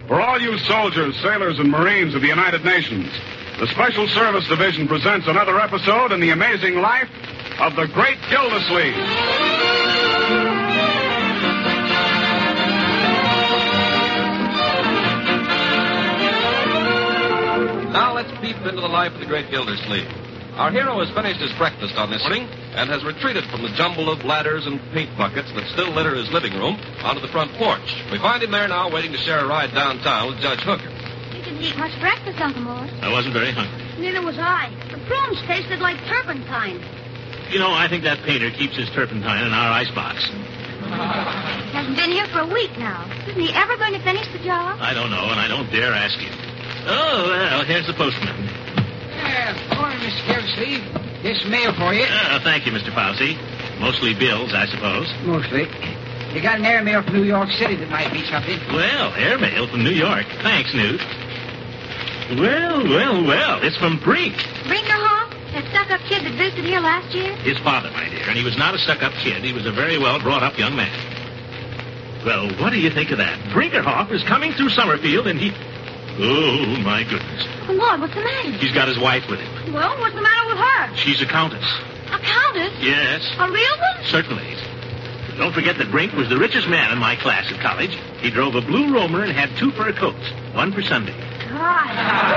For all you soldiers, sailors, and Marines of the United Nations, the Special Service Division presents another episode in the amazing life of the Great Gildersleeve. Now let's peep into the life of the Great Gildersleeve. Our hero has finished his breakfast on this morning and has retreated from the jumble of ladders and paint buckets that still litter his living room onto the front porch. We find him there now waiting to share a ride downtown with Judge Hooker. You didn't eat much breakfast, Uncle Mort. I wasn't very hungry. Neither was I. The prunes tasted like turpentine. You know, I think that painter keeps his turpentine in our icebox. Hasn't been here for a week now. Isn't he ever going to finish the job? I don't know, and I don't dare ask him. Oh, well, here's the postman. Morning, Mr. Gildersleeve. This mail for you. Thank you, Mr. Fauci. Mostly bills, I suppose. Mostly. You got an airmail from New York City that might be something. Well, airmail from New York. Thanks, Newt. Well. It's from Brink. Brinkerhoff? That stuck-up kid that visited here last year? His father, my dear. And he was not a stuck-up kid. He was a very well-brought-up young man. Well, what do you think of that? Brinkerhoff is coming through Summerfield, and he... Oh, my goodness. Oh, Lord, what's the matter? He's got his wife with him. Well, what's the matter with her? She's a countess. A countess? Yes. A real one? Certainly. Don't forget that Brink was the richest man in my class at college. He drove a blue Romer and had 2 fur coats, 1 for Sunday. God.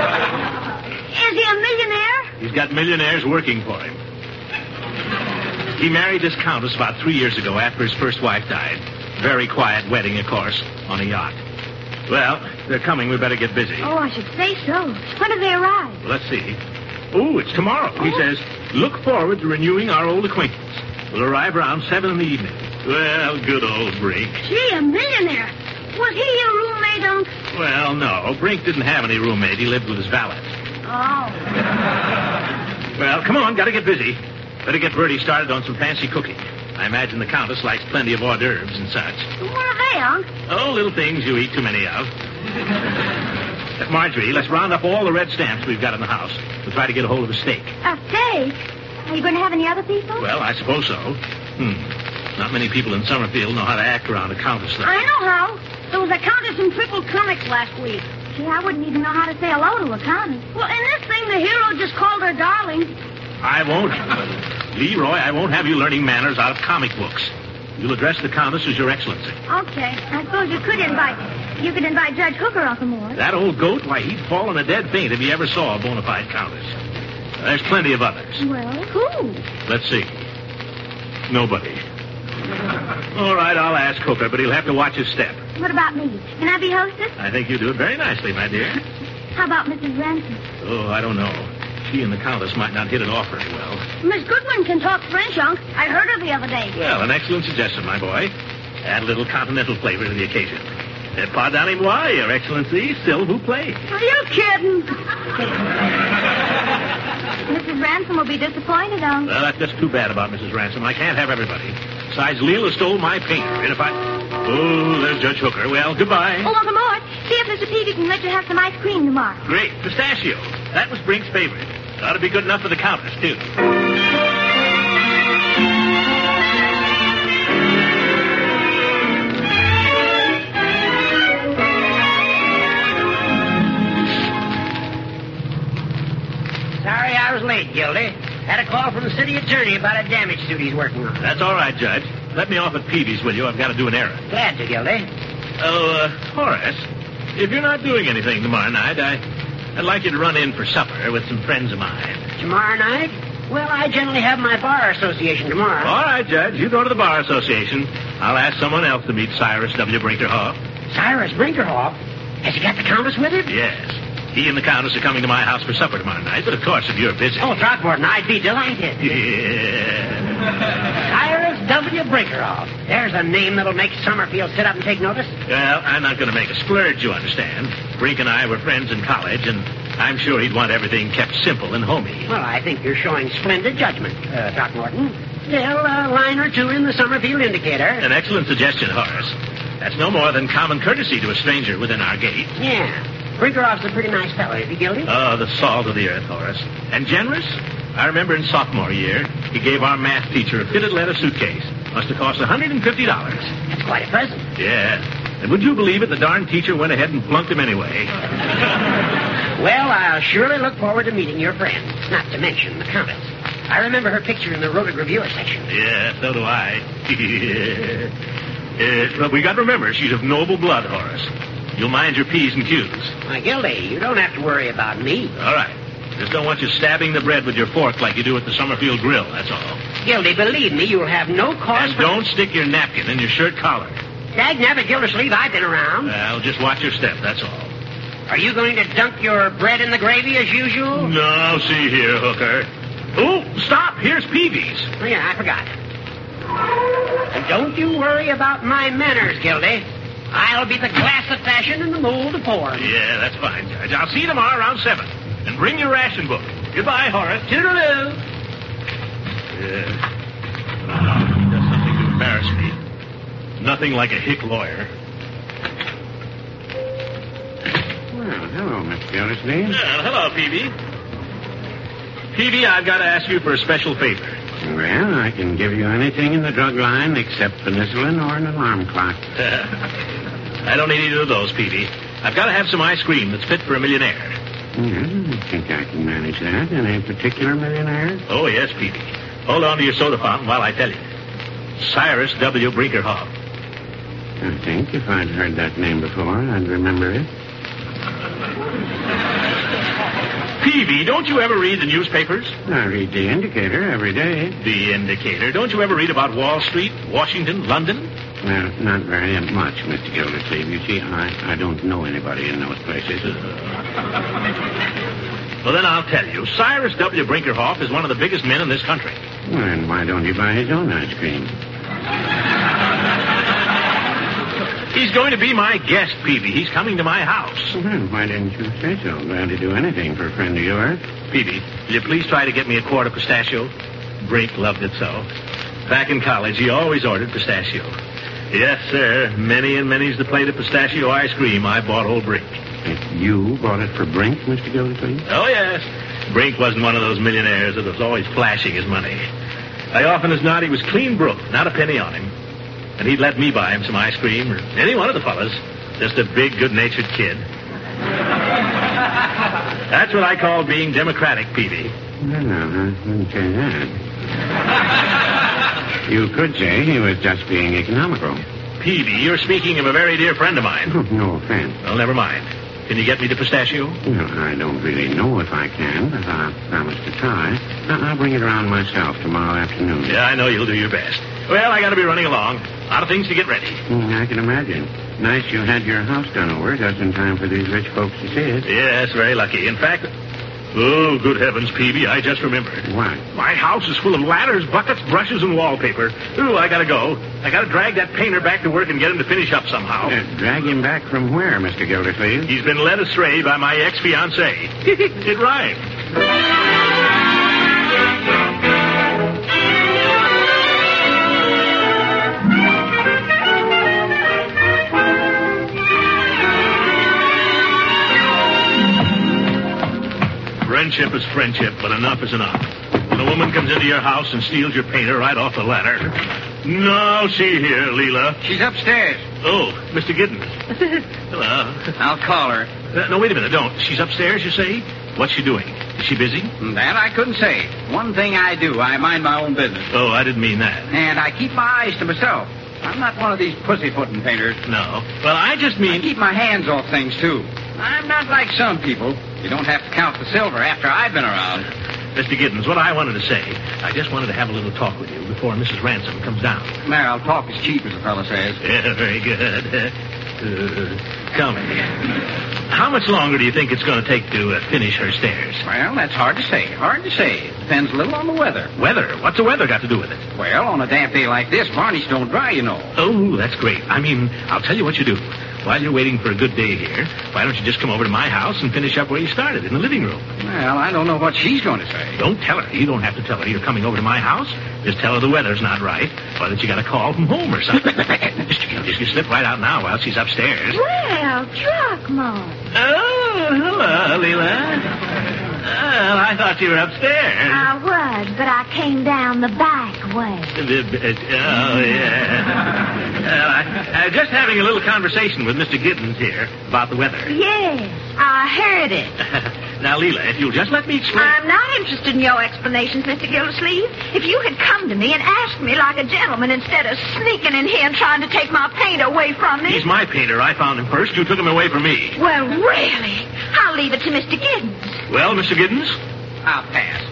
Is he a millionaire? He's got millionaires working for him. He married this countess about 3 years ago after his first wife died. Very quiet wedding, of course, on a yacht. Well, they're coming. We better get busy. Oh, I should say so. When do they arrive? Well, let's see. Oh, it's tomorrow. He says, look forward to renewing our old acquaintance. We'll arrive around 7 in the evening. Well, good old Brink. Gee, a millionaire. Was he your roommate, Unc? Well, no. Brink didn't have any roommate. He lived with his valet. Oh. Well, come on. Got to get busy. Better get Bertie started on some fancy cooking. I imagine the Countess likes plenty of hors d'oeuvres and such. What are they, Unc? Oh, little things you eat too many of. Marjorie, let's round up all the red stamps we've got in the house. We'll try to get a hold of a steak. A steak? Are you going to have any other people? Well, I suppose so. Not many people in Summerfield know how to act around a countess, though. I know how. There was a countess in Triple Comics last week. Gee, I wouldn't even know how to say hello to a countess. Well, in this thing, the hero just called her darling. I won't. Leroy, I won't have you learning manners out of comic books. You'll address the Countess as Your Excellency. Okay. I suppose you could invite Judge Hooker, Uncle Mort. That old goat, why, he'd fall in a dead faint if he ever saw a bona fide Countess. There's plenty of others. Well, who? Let's see. Nobody. All right, I'll ask Hooker, but he'll have to watch his step. What about me? Can I be hostess? I think you do it very nicely, my dear. How about Mrs. Ransom? Oh, I don't know. She and the Countess might not hit it off very well. Miss Goodwin can talk French, Unc. I heard her the other day. Well, an excellent suggestion, my boy. Add a little continental flavor to the occasion. Pardonnez-moi, Your Excellency, s'il vous plaît. Are you kidding? Mrs. Ransom will be disappointed, Unc. Well, that's just too bad about Mrs. Ransom. I can't have everybody. Besides, Leela stole my painter, and if I... Oh, there's Judge Hooker. Well, goodbye. Oh, Uncle Mort, see if Mr. Peavy can let you have some ice cream tomorrow. Great. Pistachio. That was Brink's favorite. Ought to be good enough for the Countess, too. Sorry I was late, Gildy. Had a call from the city attorney about a damage suit he's working on. That's all right, Judge. Let me off at Peavy's with you. I've got to do an errand. Glad to, Gildy. Oh, Horace, if you're not doing anything tomorrow night, I'd like you to run in for supper with some friends of mine. Tomorrow night? Well, I generally have my bar association tomorrow. All right, Judge. You go to the bar association. I'll ask someone else to meet Cyrus W. Brinkerhoff. Cyrus Brinkerhoff? Has he got the Countess with him? Yes. He and the Countess are coming to my house for supper tomorrow night, but of course, if you're busy... Oh, Throckmorton, I'd be delighted. Yeah. Cyrus W. Brinkerhoff. There's a name that'll make Summerfield sit up and take notice. Well, I'm not going to make a splurge, you understand. Brink and I were friends in college, and I'm sure he'd want everything kept simple and homey. Well, I think you're showing splendid judgment, Throckmorton. Still, a line or two in the Summerfield Indicator. An excellent suggestion, Horace. That's no more than common courtesy to a stranger within our gate. Yeah. Brinkerhoff's a pretty nice fellow, is he, Gildy? Oh, the salt of the earth, Horace. And generous? I remember in sophomore year, he gave our math teacher a fitted leather suitcase. Must have cost $150. That's quite a present. Yeah. And would you believe it, the darn teacher went ahead and flunked him anyway. Well, I'll surely look forward to meeting your friend, not to mention the Countess. I remember her picture in the Rhotic Reviewer section. Yeah, so do I. But we got to remember, she's of noble blood, Horace. You'll mind your P's and Q's. Why, Gildy, you don't have to worry about me. All right. Just don't want you stabbing the bread with your fork like you do at the Summerfield Grill, that's all. Gildy, believe me, you'll have no cause And don't stick your napkin in your shirt collar. Dag-nabbit, Gildersleeve, I've been around. Well, just watch your step, that's all. Are you going to dunk your bread in the gravy as usual? No, see here, hooker. Oh, stop. Here's Peavy's. Oh, yeah, I forgot. And don't you worry about my manners, Gildy. I'll be the glass of fashion and the mold of form. Yeah, that's fine, Judge. I'll see you tomorrow around 7. And bring your ration book. Goodbye, Horace. Toodaloo. He does something to embarrass me. Nothing like a hick lawyer. Well, hello, Mr. Gildersleeve. Well, hello, Peavy. Peavy, I've got to ask you for a special favor. Well, I can give you anything in the drug line except penicillin or an alarm clock. I don't need either of those, Peavy. I've got to have some ice cream that's fit for a millionaire. Well, I think I can manage that. Any particular millionaire? Oh, yes, Peavy. Hold on to your soda fountain while I tell you. Cyrus W. Brinkerhoff. I think if I'd heard that name before, I'd remember it. Peavy, don't you ever read the newspapers? I read the Indicator every day. The Indicator. Don't you ever read about Wall Street, Washington, London? Well, not very much, Mr. Gildersleeve. You see, I don't know anybody in those places. Well, then I'll tell you. Cyrus W. Brinkerhoff is one of the biggest men in this country. Well, then why don't he buy his own ice cream? He's going to be my guest, Peavy. He's coming to my house. Well, why didn't you say so? Glad to do anything for a friend of yours. Peavy, will you please try to get me a quart of pistachio? Brink loved it so. Back in college, he always ordered pistachio. Yes, sir. Many and many's the plate of pistachio ice cream I bought old Brink. And you bought it for Brink, Mr. Gildersleeve? Oh, yes. Brink wasn't one of those millionaires that was always flashing his money. I often as not, he was clean broke, not a penny on him. And he'd let me buy him some ice cream, or any one of the fellas. Just a big, good-natured kid. That's what I call being democratic, Peavy. Well, no, I wouldn't say that. You could say he was just being economical. Peavy, you're speaking of a very dear friend of mine. Oh, no offense. Well, never mind. Can you get me the pistachio? Well, I don't really know if I can, but I promise to try. I'll bring it around myself tomorrow afternoon. Yeah, I know you'll do your best. Well, I got to be running along. A lot of things to get ready. I can imagine. Nice you had your house done over just in time for these rich folks to see it. Yes, very lucky. In fact, oh, good heavens, Peavy, I just remembered. What? My house is full of ladders, buckets, brushes, and wallpaper. Ooh, I got to go. I got to drag that painter back to work and get him to finish up somehow. Drag him back from where, Mr. Gildersleeve? He's been led astray by my ex-fiancée. It rhymed. Friendship is friendship, but enough is enough. When a woman comes into your house and steals your painter right off the ladder. No, see here, Leela. She's upstairs. Oh, Mr. Giddens. Hello. I'll call her. No, wait a minute, don't. She's upstairs, you say? What's she doing? Is she busy? That I couldn't say. One thing I do, I mind my own business. Oh, I didn't mean that. And I keep my eyes to myself. I'm not one of these pussyfooting painters. No. Well, I just I mean... keep my hands off things, too. I'm not like some people. You don't have to count the silver after I've been around. Mr. Giddens, what I wanted to say, I just wanted to have a little talk with you before Mrs. Ransom comes down. Now, talk is cheap, as the fellow says. Yeah, very good. Tell me, how much longer do you think it's going to take to finish her stairs? Well, that's hard to say. Hard to say. It depends a little on the weather. Weather? What's the weather got to do with it? Well, on a damp day like this, varnish don't dry, you know. Oh, that's great. I mean, I'll tell you what you do. While you're waiting for a good day here, why don't you just come over to my house and finish up where you started, in the living room? Well, I don't know what she's going to say. Don't tell her. You don't have to tell her you're coming over to my house. Just tell her the weather's not right, or that you got a call from home or something. Just you slip right out now while she's upstairs. Well, Throckmorton. Oh, hello, Leela. Well, I thought you were upstairs. I was, but I came down the back way. Oh, yeah. Just having a little conversation with Mr. Giddens here about the weather. Yes, I heard it. Now, Leela, if you'll just let me explain. I'm not interested in your explanations, Mr. Gildersleeve. If you had come to me and asked me like a gentleman instead of sneaking in here and trying to take my paint away from me. He's my painter. I found him first. You took him away from me. Well, really? I'll leave it to Mr. Giddens. Well, Mr. Giddens? I'll pass.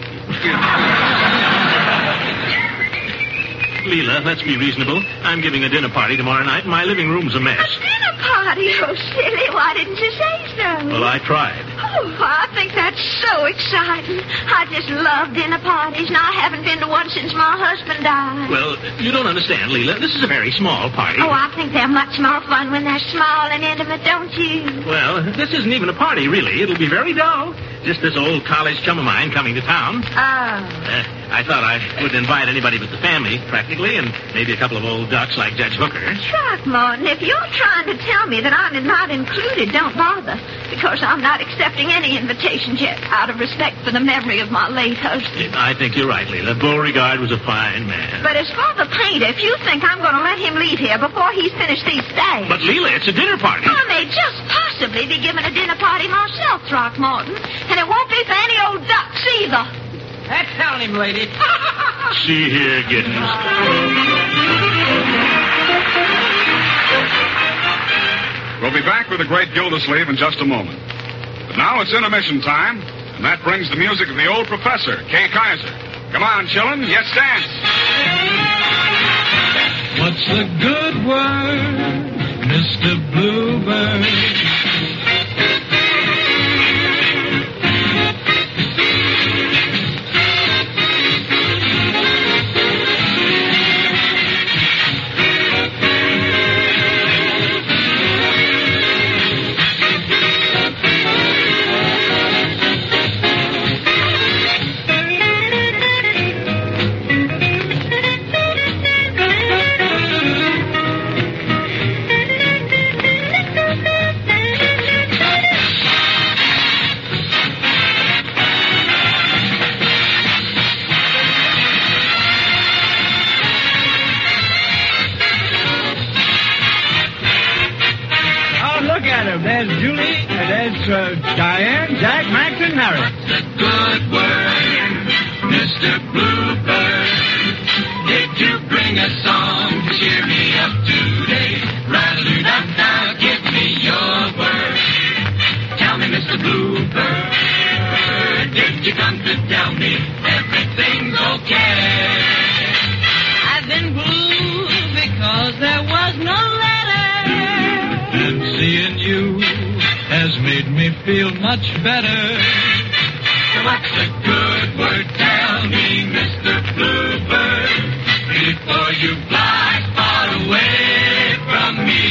Leela, let's be reasonable. I'm giving a dinner party tomorrow night, and my living room's a mess. A dinner party? Oh, silly. Why didn't you say so? Well, I tried. Oh, I think that's so exciting. I just love dinner parties, and I haven't been to one since my husband died. Well, you don't understand, Leela. This is a very small party. Oh, I think they're much more fun when they're small and intimate, don't you? Well, this isn't even a party, really. It'll be very dull. Just this old college chum of mine coming to town. Oh. I thought I wouldn't invite anybody but the family, practically, and maybe a couple of old ducks like Judge Hooker. Throckmorton, if you're trying to tell me that I'm not included, don't bother. Because I'm not accepting any invitations yet, out of respect for the memory of my late husband. I think you're right, Leela. Beauregard was a fine man. But as for the painter, if you think I'm going to let him leave here before he's finished these stags... But, Leela, it's a dinner party. I may just possibly be giving a dinner party myself, Throckmorton. And it won't be for any old ducks either. That's telling him, lady. See here, Giddens. We'll be back with the great Gildersleeve in just a moment. But now it's intermission time, and that brings the music of the old professor, Kay Kaiser. Come on, children, let's dance. What's the good word, Mr. Bluebird? There's Julie, there's Diane, Jack, Max, and Harry. What's the good word, Mr. Bluebird? Did you bring a song to cheer me up today? Rattle-do-da-da, give me your word. Tell me, Mr. Bluebird, did you come to tell me everything's okay? I've been blue because there was no letter. And seeing you has made me feel much better. So what's a good word? Tell me, Mr. Bluebird, before you fly far away from me.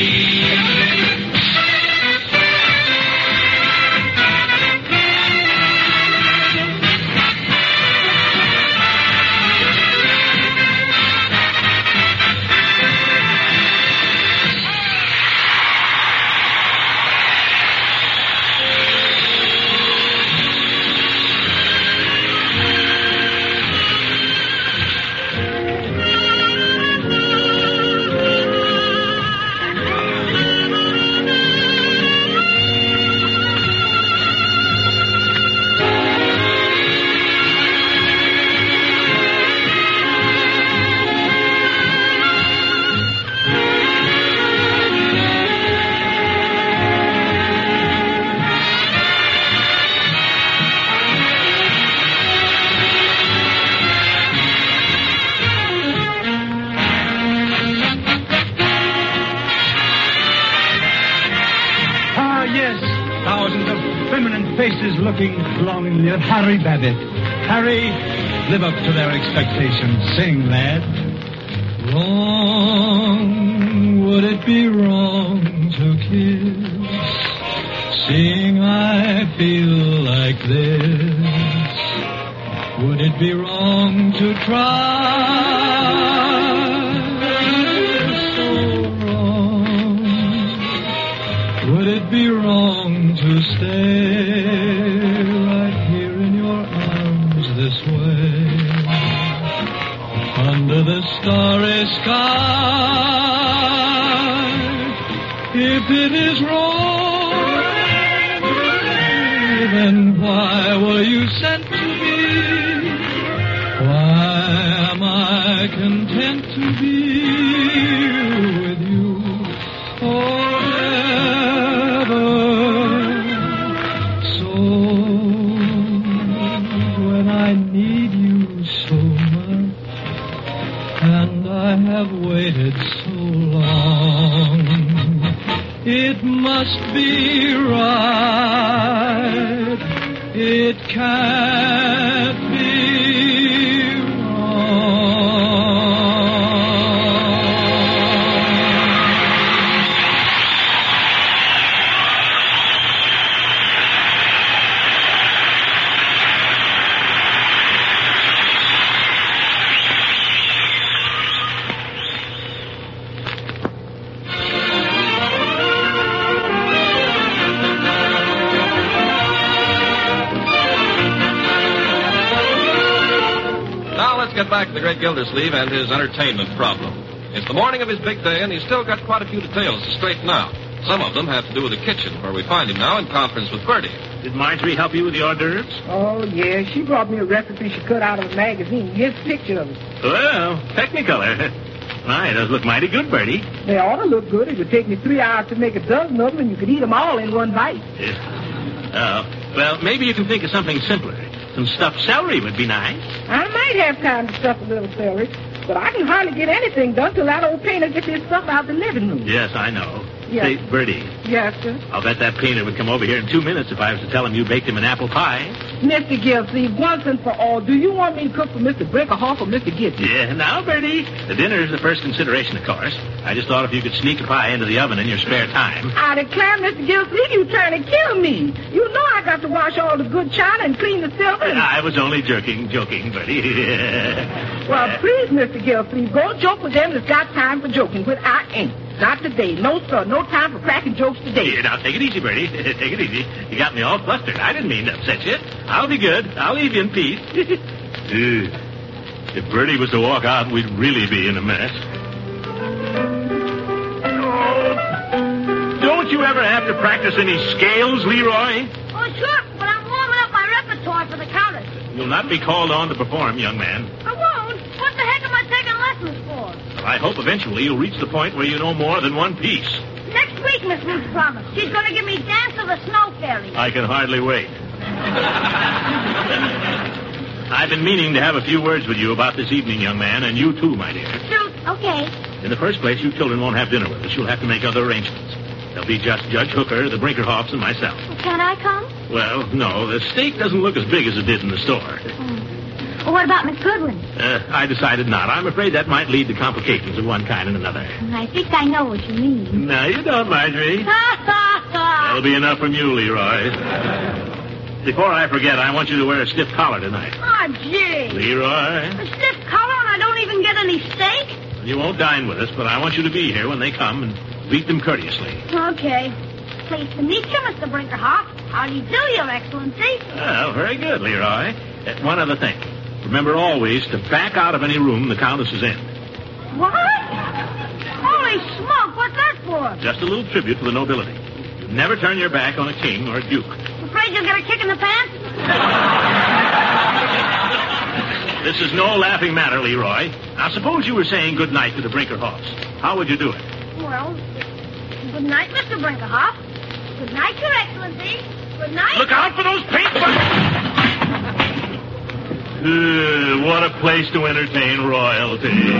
Faces looking longingly at Harry Babbitt. Harry, live up to their expectations. Sing, lad. Wrong, would it be wrong to kiss? Seeing I feel like this, would it be wrong to try? So wrong. Would it be wrong to stay right here in your arms this way, under the starry sky? If it is wrong, then why were you sent to me? Why am I content to be with you forever? So when I need you so much, and I have waited so long, it must be right. It can't be wrong. Get back to the great Gildersleeve and his entertainment problem. It's the morning of his big day, and he's still got quite a few details to straighten out. Some of them have to do with the kitchen, where we find him now in conference with Bertie. Did Marjorie help you with the hors d'oeuvres? Oh, yeah. She brought me a recipe she cut out of a magazine. Here's a picture of it. Well, Technicolor. My, those look mighty good, Bertie. They ought to look good. It would take me 3 hours to make a dozen of them, and you could eat them all in one bite. Well, maybe you can think of something simpler. Some stuffed celery would be nice. I might have time to stuff a little celery, but I can hardly get anything done till that old painter gets his stuff out the living room. Yes, I know. Yes. Say, Bertie, Yes, sir. I'll bet that painter would come over here in 2 minutes if I was to tell him you baked him an apple pie. Mr. Gilsey, once and for all, do you want me to cook for Mr. Brinkerhoff or Mr. Gibson? Yeah, now, Bertie, the dinner is the first consideration, of course. I just thought if you could sneak a pie into the oven in your spare time. I declare, Mr. Gilsey, you trying to kill me. You know I got to wash all the good china and clean the silver. I was only joking, Bertie. Well, please, Mr. Gilsey, go joke with them that's got time for joking, but I ain't. Not today. No, sir. No time for cracking jokes today. Here, now, take it easy, Bertie. Take it easy. You got me all flustered. I didn't mean to upset you. I'll be good. I'll leave you in peace. If Bertie was to walk out, we'd really be in a mess. Oh, don't you ever have to practice any scales, Leroy? Oh, sure, but I'm warming up my repertoire for the countess. You'll not be called on to perform, young man. I won't. What the heck am I taking lessons for? Well, I hope eventually you'll reach the point where you know more than one piece. Next week, Miss Ruth promised. She's going to give me Dance of the Snow Fairy. I can hardly wait. I've been meaning to have a few words with you about this evening, young man, and you too, my dear. Shoot. Okay. In the first place, you children won't have dinner with us. You'll have to make other arrangements. There'll be just Judge Hooker, the Brinkerhoffs, and myself. Can I come? Well, no. The steak doesn't look as big as it did in the store. Well, what about Miss Goodwin? I decided not. I'm afraid that might lead to complications of one kind and another. I think I know what you mean. No, you don't, Marjorie. That'll be enough from you, Leroy. Before I forget, I want you to wear a stiff collar tonight. Oh, gee. Leroy. A stiff collar and I don't even get any steak? You won't dine with us, but I want you to be here when they come and greet them courteously. Okay. Pleased to meet you, Mr. Brinkerhoff. How do you do, Your Excellency? Well, very good, Leroy. One other thing. Remember always to back out of any room the Countess is in. What? Holy smoke, what's that for? Just a little tribute to the nobility. You never turn your back on a king or a duke. Afraid you'll get a kick in the pants? This is no laughing matter, Leroy. Now, suppose you were saying good night to the Brinkerhoffs. How would you do it? Well, good night, Mr. Brinkerhoff. Good night, Your Excellency. Good night. Look out for those paint buckets! What a place to entertain royalty.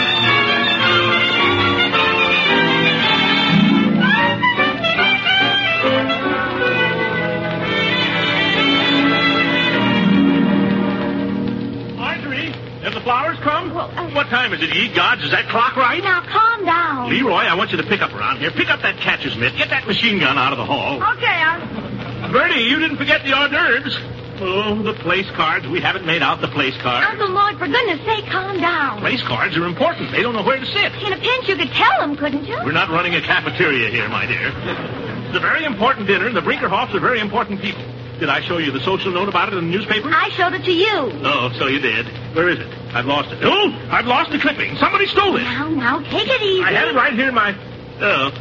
Marjorie, have the flowers come? Well, what time is it, ye gods? Is that clock right? Now, calm down. Leroy, I want you to pick up around here. Pick up that catcher's mitt. Get that machine gun out of the hall. Okay, Bertie, you didn't forget the hors d'oeuvres. Oh, the place cards. We haven't made out the place cards. Uncle Lloyd, for goodness sake, calm down. Place cards are important. They don't know where to sit. In a pinch, you could tell them, couldn't you? We're not running a cafeteria here, my dear. It's a very important dinner, and the Brinkerhoffs are very important people. Did I show you the social note about it in the newspaper? I showed it to you. Oh, so you did. Where is it? I've lost it. Oh, I've lost the clipping. Somebody stole it. Now, take it easy. I had it right here in my... Oh.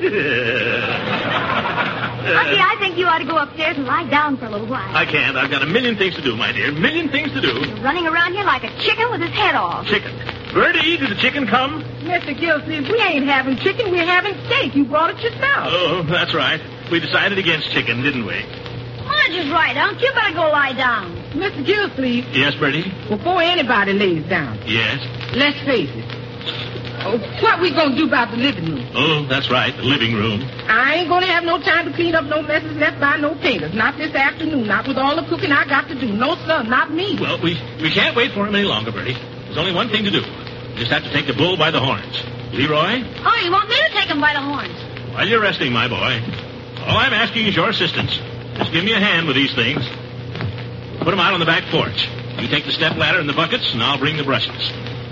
Bucky, I think you ought to go upstairs and lie down for a little while. I can't. I've got a million things to do, my dear. Million things to do. You're running around here like a chicken with his head off. Chicken. Bertie, did the chicken come? Mr. Gilsleeve, we ain't having chicken. We're having steak. You brought it yourself. Oh, that's right. We decided against chicken, didn't we? Marge is right, Unc. You better go lie down. Mr. Gilsleeve, Yes, Bertie? before anybody lays down, Yes. let's face it. Oh, what we gonna do about the living room? Oh, that's right. The living room. I ain't gonna have no time to clean up no messes left by no painters. Not this afternoon. Not with all the cooking I got to do. No, sir, not me. Well, we can't wait for him any longer, Bertie. There's only one thing to do. We just have to take the bull by the horns. Leroy, Oh, you want me to take him by the horns? while you're resting, my boy, all I'm asking is your assistance. Just give me a hand with these things. Put them out on the back porch. You take the step ladder and the buckets, and I'll bring the brushes.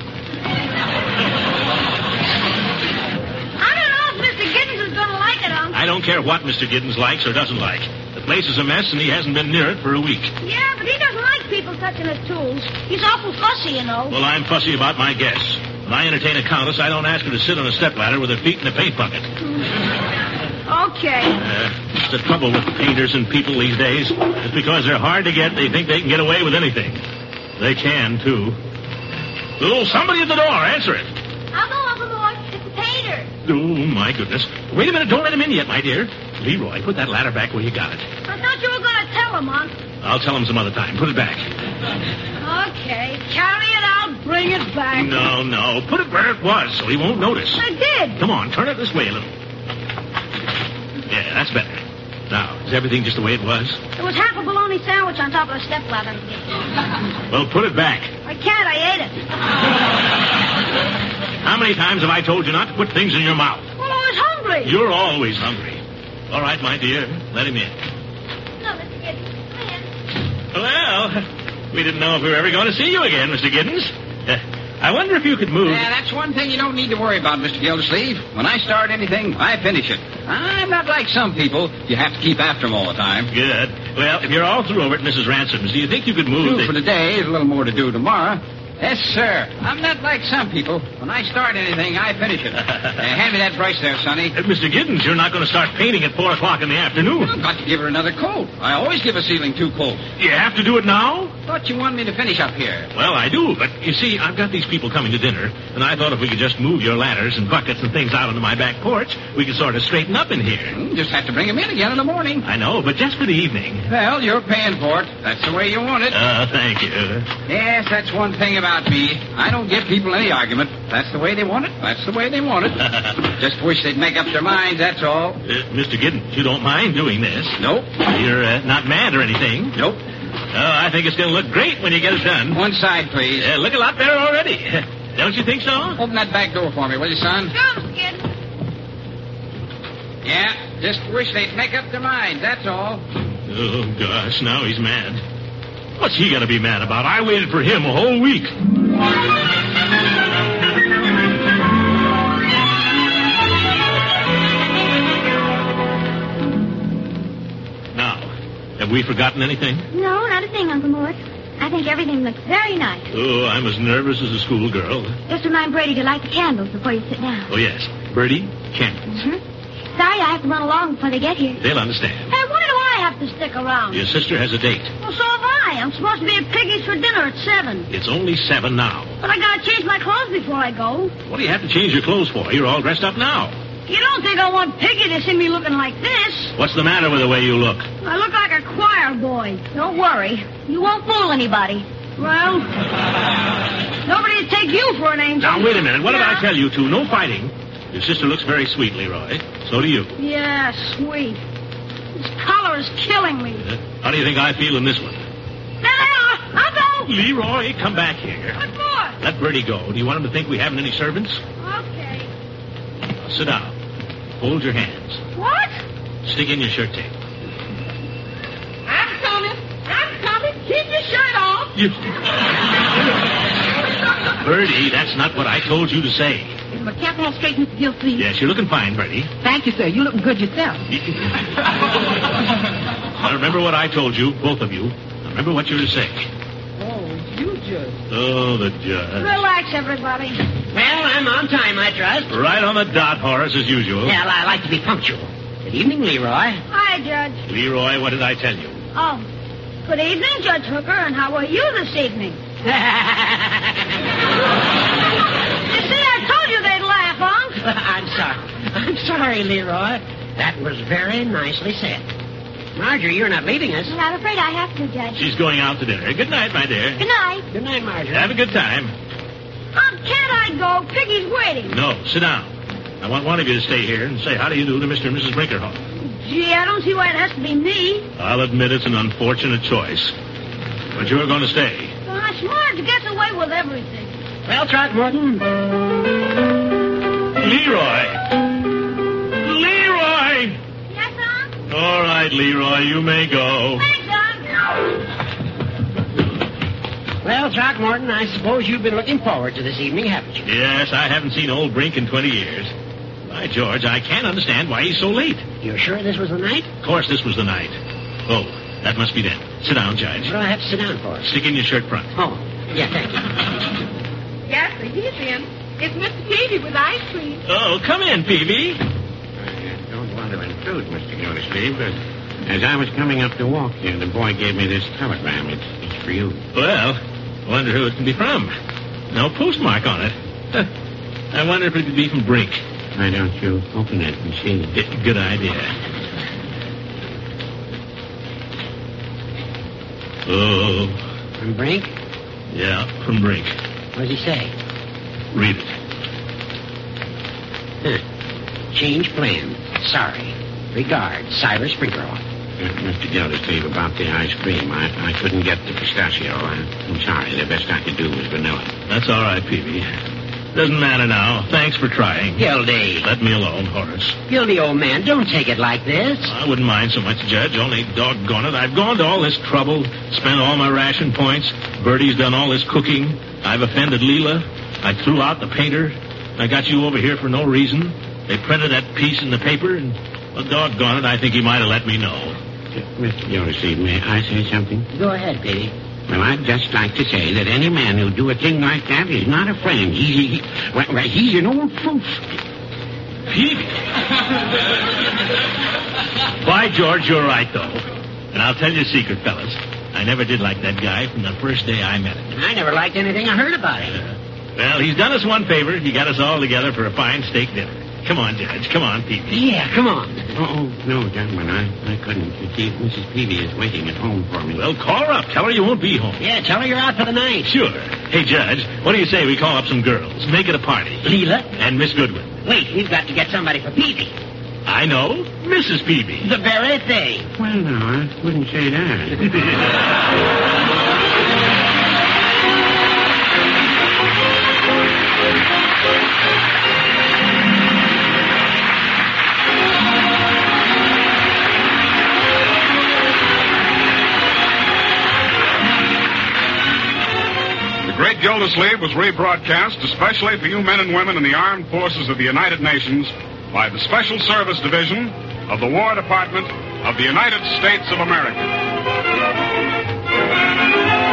I don't know if Mr. Giddens is gonna like it, Unc. I don't care what Mr. Giddens likes or doesn't like. The place is a mess, and he hasn't been near it for a week. Yeah, but he doesn't like people touching his tools. He's awful fussy, you know. Well, I'm fussy about my guests. When I entertain a countess, I don't ask her to sit on a step ladder with her feet in a paint bucket. Okay. It's the trouble with painters and people these days. Just because they're hard to get, they think they can get away with anything. They can, too. Oh, somebody at the door. Answer it. I'll go, Uncle Mort. It's the painter. Oh, my goodness. Wait a minute. Don't let him in yet, my dear. Leroy, put that ladder back where you got it. I thought you were gonna tell him, Unc. I'll tell him some other time. Put it back. Okay. Carry it out. Bring it back. No. Put it where it was so he won't notice. I did. Come on. Turn it this way a little. Yeah, that's better. Now, is everything just the way it was? There was half a bologna sandwich on top of the stepladder. Well, put it back. I can't. I ate it. How many times have I told you not to put things in your mouth? Well, I was hungry. You're always hungry. All right, my dear. Let him in. No, Mr. Giddens. Well, we didn't know if we were ever going to see you again, Mr. Giddens. I wonder if you could move. Yeah, that's one thing you don't need to worry about, Mr. Gildersleeve. When I start anything, I finish it. I'm not like some people. You have to keep after them all the time. Good. Well, if you're all through over at Mrs. Ransom's, do you think you could move? Two for today. There's a little more to do tomorrow. Yes, sir. I'm not like some people. When I start anything, I finish it. Hand me that brush there, Sonny. Mr. Giddens, you're not going to start painting at 4 o'clock in the afternoon. I've got to give her another coat. I always give a ceiling 2 coats. You have to do it now? Thought you wanted me to finish up here. Well, I do, but you see, I've got these people coming to dinner, and I thought if we could just move your ladders and buckets and things out onto my back porch, we could sort of straighten up in here. Just have to bring them in again in the morning. I know, but just for the evening. Well, you're paying for it. That's the way you want it. Thank you. Yes, that's one thing about me. I don't give people any argument. That's the way they want it. That's the way they want it. Just wish they'd make up their minds, that's all. Mr. Giddens, you don't mind doing this? Nope. You're not mad or anything? Nope. I think it's going to look great when you get it done. One side, please. Look a lot better already. Don't you think so? Open that back door for me, will you, son? Sure, Mr. Giddens. Yeah, just wish they'd make up their minds, that's all. Oh, gosh, now he's mad. What's he going to be mad about? I waited for him a whole week. Now, have we forgotten anything? No, not a thing, Uncle Mort. I think everything looks very nice. Oh, I'm as nervous as a schoolgirl. Just remind Brady to light the candles before you sit down. Oh, yes. Bertie, candles. Mm-hmm. Sorry, I have to run along before they get here. They'll understand. Hey, why do I have to stick around? Your sister has a date. Well, so have I. I'm supposed to be at Piggy's for dinner at 7. It's only 7 now. But I gotta change my clothes before I go. What do you have to change your clothes for? You're all dressed up now. You don't think I want Piggy to see me looking like this? What's the matter with the way you look? I look like a choir boy. Don't worry. You won't fool anybody. Well, nobody'd take you for an angel. Now, wait a minute. What did I tell you two? No fighting. Your sister looks very sweet, Leroy. So do you. Yeah, sweet. This color is killing me. How do you think I feel in this one? I'll go. Leroy, come back here. What for? Let Bertie go. Do you want him to think we haven't any servants? Okay. Sit down. Hold your hands. What? Stick in your shirt tape. I'm coming. Keep your shirt off. Bertie, that's not what I told you to say. Is my cap all straight, Mr. Gilsleeve? Yes, you're looking fine, Bertie. Thank you, sir. You're looking good yourself. Now, remember what I told you, both of you. Now, remember what you're to say. Oh, you judge. Oh, the judge. Relax, everybody. Well, I'm on time, I trust. Right on the dot, Horace, as usual. Well, I like to be punctual. Good evening, Leroy. Hi, Judge. Leroy, what did I tell you? Oh, good evening, Judge Hooker, and how are you this evening? You see, I told you they'd laugh, Unc. I'm sorry, Leroy. That was very nicely said. Marjorie, you're not leaving us. I'm afraid I have to, Judge. She's going out to dinner. Good night, my dear. Good night. Good night, Marjorie. Have a good time. Can't I go? Piggy's waiting. No, sit down. I want one of you to stay here and say how do you do to Mr. and Mrs. Brinkerhoff. Gee, I don't see why it has to be me. I'll admit it's an unfortunate choice. But you're going to stay. Gosh, Marge gets away with everything. Well, Throckmorton. Leroy! Leroy! Yes, Unc? All right, Leroy, you may go. Thanks, Unc. Well, Throckmorton, I suppose you've been looking forward to this evening, haven't you? Yes, I haven't seen old Brink in 20 years. By George, I can't understand why he's so late. You're sure this was the night? Of course this was the night. Oh, that must be them. Sit down, Judge. What do I have to sit down for? Stick in your shirt front. Oh, yeah, thank you. Yes, sir, he's in. It's Mr. Peavy with ice cream. Oh, come in, Peavy. I don't want to intrude, Mr. Gildersleeve, but as I was coming up to walk here, the boy gave me this telegram. It's for you. Well, I wonder who it can be from. No postmark on it. I wonder if it could be from Brink. Why don't you open it and see? Good idea. Oh. From Brink? Yeah, from Brink. What does he say? Read it. Change plan. Sorry. Regards, Cyrus Brinkerhoff. Mr. Gildersleeve, about the ice cream. I couldn't get the pistachio. I'm sorry. The best I could do was vanilla. That's all right, Peavy. Doesn't matter now. Thanks for trying. Gildy. Let me alone, Horace. Gildy, old man, don't take it like this. I wouldn't mind so much, Judge. Only doggone it. I've gone to all this trouble, spent all my ration points. Bertie's done all this cooking. I've offended Leela. I threw out the painter. I got you over here for no reason. They printed that piece in the paper, and, well, doggone it, I think he might have let me know. Mr. Gildersleeve, may I say something? Go ahead, Petey. Well, I'd just like to say that any man who'd do a thing like that is not a friend. He's an old fool. Peavy. By George, you're right, though. And I'll tell you a secret, fellas. I never did like that guy from the first day I met him. I never liked anything I heard about him. Well, he's done us one favor. He got us all together for a fine steak dinner. Come on, Judge. Come on, Peavy. Yeah, come on. Oh, no, gentlemen, I couldn't. You see, Mrs. Peavy is waiting at home for me. Well, call her up. Tell her you won't be home. Yeah, tell her you're out for the night. Sure. Hey, Judge, what do you say we call up some girls? Make it a party. Leela? And Miss Goodwin. Wait, we've got to get somebody for Peavy. I know. Mrs. Peavy. The very thing. Well, no, I wouldn't say that. The Great Gildersleeve was rebroadcast especially for you men and women in the armed forces of the United Nations by the Special Service Division of the War Department of the United States of America.